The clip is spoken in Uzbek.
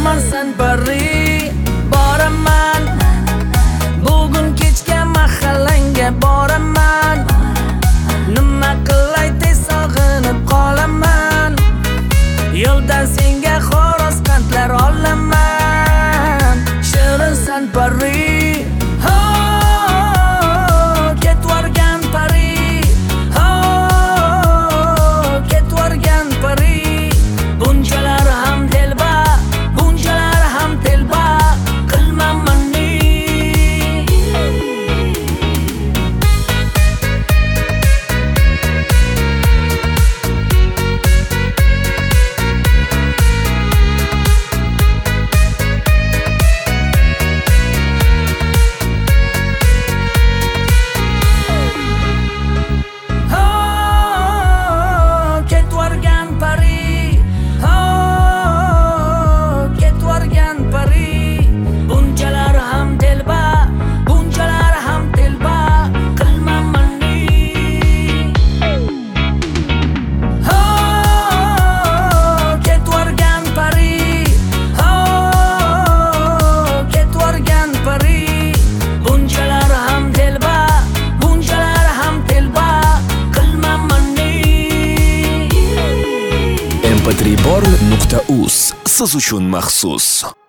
boraman san pari, boraman. Bugun kechga mahallanga boraman. Nima qilay tez sog'inib qolaman. Yo'ldan senga xoros qandlar olaman. Shirin san pari, ketvorgan pari, ketvorgan pari. Bunchalar ham telba, bunchalar ham telba, qilmaman ni. Ketvorgan pari, ketvorgan pari. Bunchalar ham telba, bunchalar ham telba, qilmaman ni. Ketvorgan pari, ketvorgan pari. Bunchalar ham telba, bunchalar ham telba, qilmaman ni. mp3born.uz siz uchun maxsus.